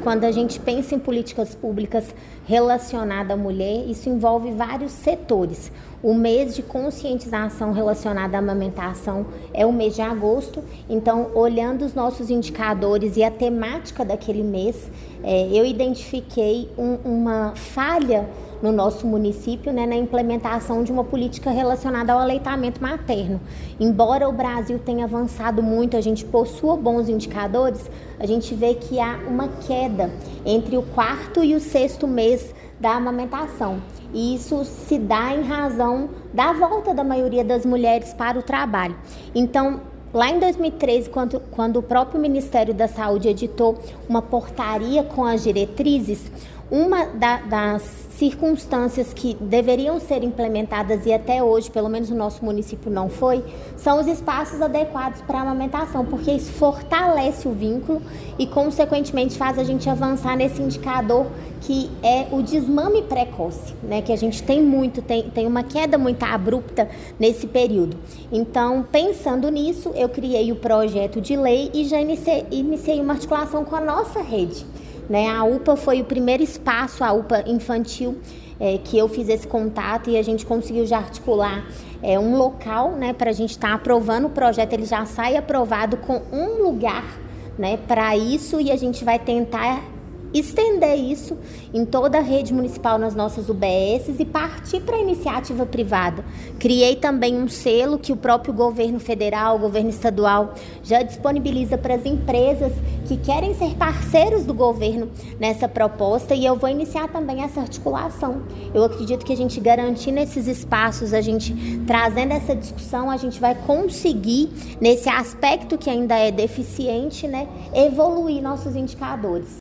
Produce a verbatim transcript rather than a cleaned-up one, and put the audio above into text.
quando a gente pensa em políticas públicas relacionadas à mulher, isso envolve vários setores. O mês de conscientização relacionada à amamentação é o mês de agosto, então, olhando os nossos indicadores e a temática daquele mês, é, eu identifiquei um, uma falha no nosso município, né, na implementação de uma política relacionada ao aleitamento materno. Embora o Brasil tenha avançado muito, a gente possua bons indicadores, a gente vê que há uma queda entre o quarto e o sexto mês da amamentação. E isso se dá em razão da volta da maioria das mulheres para o trabalho. Então, lá em dois mil e treze, quando, quando o próprio Ministério da Saúde editou uma portaria com as diretrizes, uma da, das circunstâncias que deveriam ser implementadas e até hoje, pelo menos no nosso município não foi, são os espaços adequados para a amamentação, porque isso fortalece o vínculo e, consequentemente, faz a gente avançar nesse indicador que é o desmame precoce, né? Que a gente tem muito, tem, tem uma queda muito abrupta nesse período. Então, pensando nisso, eu criei o projeto de lei e já iniciei, iniciei uma articulação com a nossa rede. Né, a U P A foi o primeiro espaço, a U P A infantil, é, que eu fiz esse contato e a gente conseguiu já articular é, um local, né, para a gente estar tá aprovando o projeto. Ele já sai aprovado com um lugar, né, para isso, e a gente vai tentar estender isso em toda a rede municipal nas nossas U B Ss e partir para a iniciativa privada. Criei também um selo que o próprio governo federal, o governo estadual já disponibiliza para as empresas que querem ser parceiros do governo nessa proposta, e eu vou iniciar também essa articulação. Eu acredito que a gente garantindo esses espaços, a gente trazendo essa discussão, a gente vai conseguir, nesse aspecto que ainda é deficiente, né, evoluir nossos indicadores.